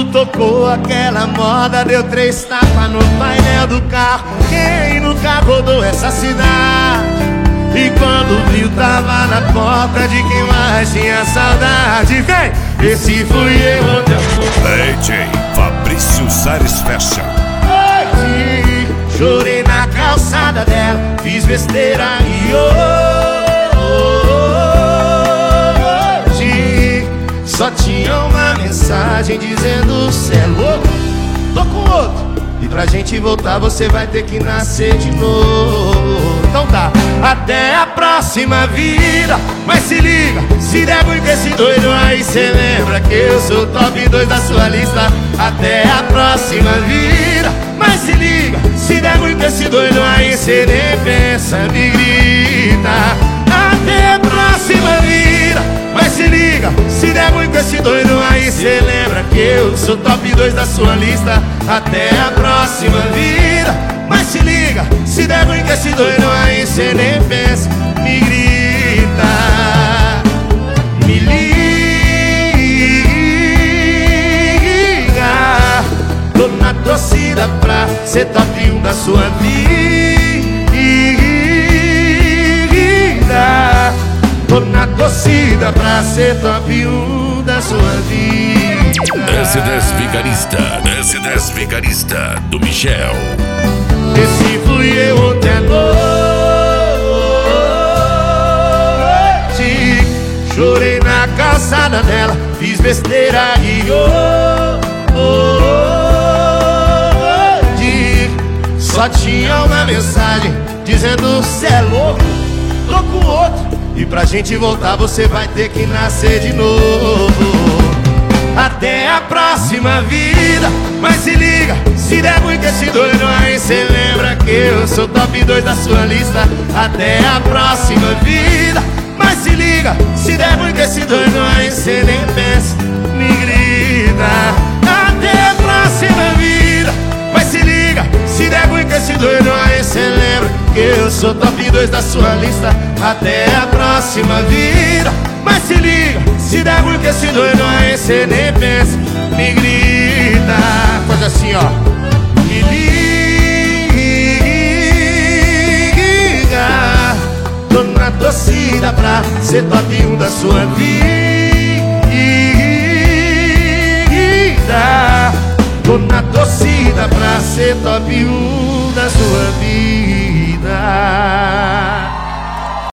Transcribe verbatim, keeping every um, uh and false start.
tocou aquela moda, deu três tapas no painel do carro. Quem nunca rodou essa cidade? E quando viu tava na porta de quem mais tinha saudade. Vem! Esse fui eu ontem. D J Fabrício Sares Fashion. Hoje chorei na calçada dela, fiz besteira e hoje só tinha uma mensagem dizendo: cê é louco, tô com outro, e pra gente voltar você vai ter que nascer de novo. Então tá, até a próxima vida. Mas se liga, se der ruim com esse doido aí, cê lembra que eu sou top dois da sua lista. Até a próxima vida. Mas se liga, se der ruim com esse doido aí, cê nem pensa, me grita. Até a próxima vida. Mas se liga, se der ruim com esse doido aí, cê lembra que eu sou top dois da sua lista. Até a próxima vida. Mas se liga, se der ruim com esse doido aí, cê nem pensa, me grita. Me liga, tô na torcida pra ser top um da sua vida. Tô na torcida pra ser top um da sua vida. S dez Vigarista, S dez Vigarista do Michel. Esse fui eu ontem à noite. Chorei na calçada dela, fiz besteira e hoje só tinha uma mensagem dizendo: cê é louco, tô com outro, e pra gente voltar você vai ter que nascer de novo. Até a próxima vida. Mas se liga, se der ruim com esse doido aí, cê lembra que eu sou top dois da sua lista. Até a próxima vida. Mas se liga, se der ruim com esse doido aí, cê nem pensa, me grita. Até a próxima vida. Mas se liga, se der ruim com esse doido aí, cê lembra que eu sou top dois da sua lista. Até a próxima vida. Mas se liga, se der ruim com esse doido aí, cê nem pensa, me grita. Faz assim, ó. Me liga, tô na torcida pra ser top um da sua vida. Tô na torcida pra ser top um